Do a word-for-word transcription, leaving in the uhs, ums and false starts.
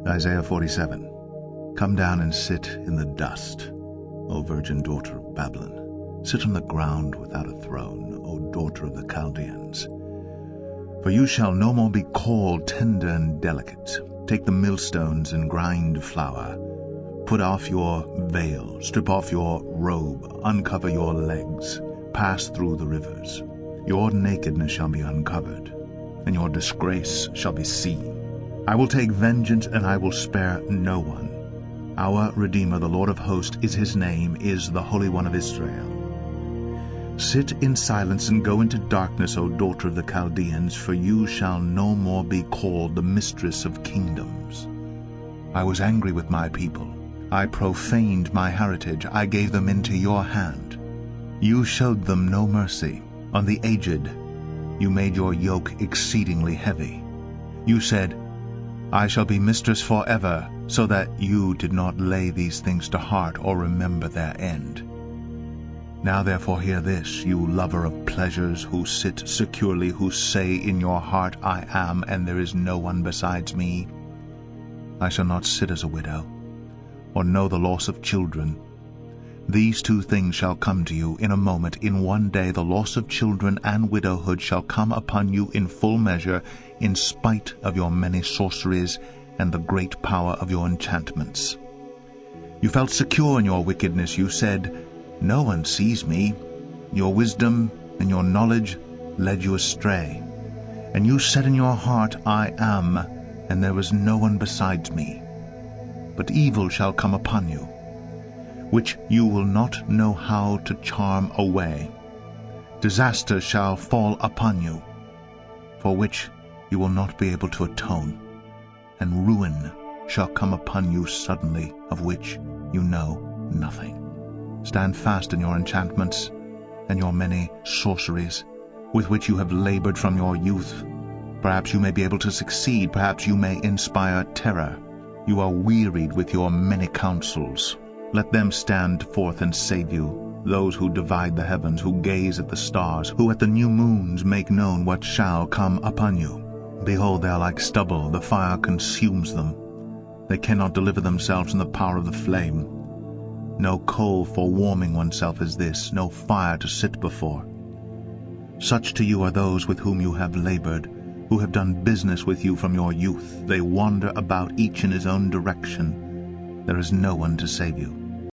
Isaiah forty-seven. Come down and sit in the dust, O virgin daughter of Babylon. Sit on the ground without a throne, O daughter of the Chaldeans. For you shall no more be called tender and delicate. Take the millstones and grind flour. Put off your veil, strip off your robe, uncover your legs, pass through the rivers. Your nakedness shall be uncovered, and your disgrace shall be seen. I will take vengeance, and I will spare no one. Our Redeemer, the Lord of hosts, is his name, is the Holy One of Israel. Sit in silence and go into darkness, O daughter of the Chaldeans, for you shall no more be called the mistress of kingdoms. I was angry with my people. I profaned my heritage. I gave them into your hand. You showed them no mercy. On the aged you made your yoke exceedingly heavy. You said, I shall be mistress forever, so that you did not lay these things to heart or remember their end. Now therefore hear this, you lover of pleasures, who sit securely, who say in your heart, I am, and there is no one besides me. I shall not sit as a widow, or know the loss of children. These two things shall come to you in a moment, in one day. The loss of children and widowhood shall come upon you in full measure, in spite of your many sorceries and the great power of your enchantments. You felt secure in your wickedness. You said, no one sees me. Your wisdom and your knowledge led you astray. And you said in your heart, I am, and there is no one besides me. But evil shall come upon you, which you will not know how to charm away. Disaster shall fall upon you, for which you will not be able to atone, and ruin shall come upon you suddenly, of which you know nothing. Stand fast in your enchantments and your many sorceries, with which you have labored from your youth. Perhaps you may be able to succeed, perhaps you may inspire terror. You are wearied with your many counsels. Let them stand forth and save you, those who divide the heavens, who gaze at the stars, who at the new moons make known what shall come upon you. Behold, they are like stubble, the fire consumes them. They cannot deliver themselves from the power of the flame. No coal for warming oneself is this, no fire to sit before. Such to you are those with whom you have labored, who have done business with you from your youth. They wander about each in his own direction. There is no one to save you.